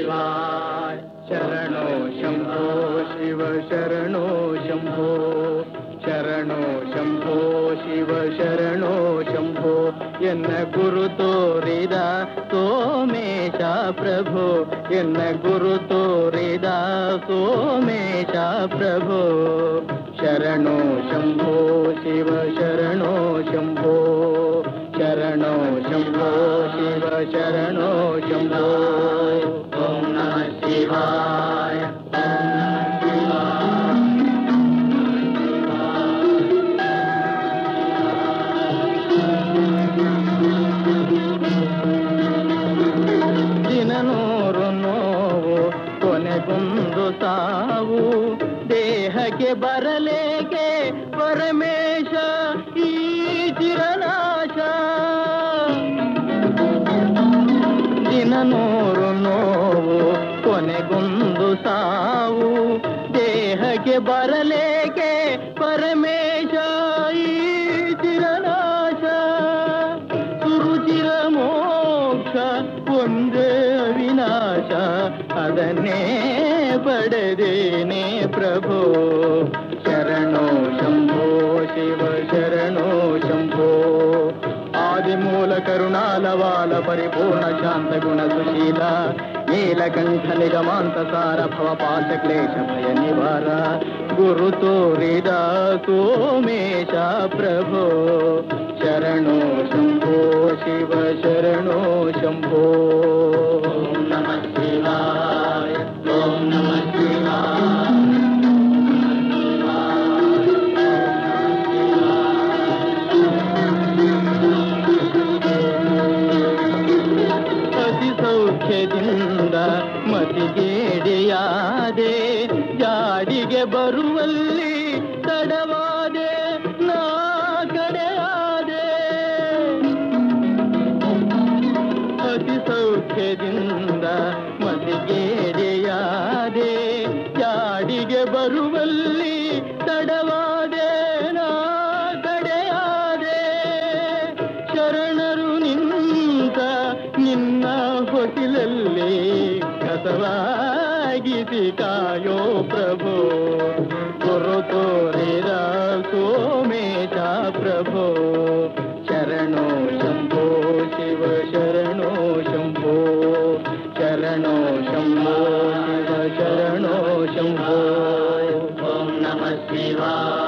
ಶಿವಾಯ. ಶರಣೋ ಶಂಭೋ ಶಿವ ಶರಣೋ ಶಂಭೋ, ಶರಣೋ ಶಂಭೋ ಶಿವ ಶರಣೋ ಶಂಭೋ. ಎನ್ನ ಗುರು ತೋರಿದ ಸೋಮೇಶ ಪ್ರಭು, ಎನ್ನ ಗುರು ತೋರಿದ ಸೋಮೇಶ ಪ್ರಭು. ಶರಣೋ ಶಂಭೋ ಶಿವ ಶರಣೋ ಶಂಭೋ, ಶರಣೋ ಶಂಭೋ ಶಿವ ಶರಣೋ ಶಂಭೋ. ಓಂ ನಮಃ ಶಿವಾಯ. ದಿನನೂರು ನೋವು ಕೊನೆಗೊಂದು ಸಾವು, ದೇಹಕ್ಕೆ ಬರಲೇಕೆ ಪರಮೇಶ ಈ ಚಿರನಾಶ. ದಿನನೂರು ನೋವು ಕೊನೆಗೊಂದು ಸಾವು, ದೇಹಕ್ಕೆ ಬರಲೇಕೆ ಪರಮೇಶ ಈ ಚಿರನಾಶ. ಸುರುಚಿರ ಮೋಕ್ಷ ಒಂದೇ ಅವಿನಾಶ, ಅದನ್ನೇ ಪಡೆದೇನೆ ಪ್ರಭು. ಶರಣೋ ಶಂಭೋ ಶಿವ ಶರಣೋ ಶಂಭೋ. ಆದಿಮೂಲ ಕರುಣಾಲವಾಲ ಪರಿಪೂರ್ಣ ಶಾಂತ ಗುಣ ಸುಶೀಲ, ನೀಲಕಂಠ ನಿಗಮಾಂತ ಸಾರ ಭವಪಾಶ ಕ್ಲೇಶ ಭಯ ನಿವಾರ. ಗುರು ತೋರಿದ ಸೋಮೇಶ ಪ್ರಭು. ಶರಣೋ ಶಂಭೋ ಶಿವ ಶರಣೋ ಶಂಭೋ. ಓಂ ನಮಃ ಶಿವಾಯ. ಓಂ ನಮಃ ಶಿವಾಯ. ಅತಿ ಸೌಖ್ಯದಿಂದ ಮತಿಗೇಡಿಯಾದೆ, ಜಾಡಿಗೆ ಬರುವಲ್ಲಿ ತಡವಾದೆ ನಾ ಕಡೆಯಾದೆ. ಅತಿ ಸೌಖ್ಯದಿಂದ ಮತಿಗೇಡಿಯಾದೆ, ಜಾಡಿಗೆ ಬರುವಲ್ಲಿ ತಡವಾದೆ ನಾ ಕಡೆಯಾದೆ. ಶರಣರು ನಿಂತ ನಿನ್ನ ಹೊಸಿಲಲ್ಲಿ ಕಸವಾಗಿಸಿ ಕಾಯೋ ಪ್ರಭು. ಗುರು ತೋರಿದ ಸೋಮೇಶ ಪ್ರಭು. ಶರಣೋ ಶಂಭೋ ಶಿವ ಶರಣೋ ಶಂಭೋ, ಶರಣೋ ಶಂಭೋ ಶಿವ ಶರಣೋ ಶಂಭೋ. ಓಂ ನಮಃ ಶಿವಾಯ.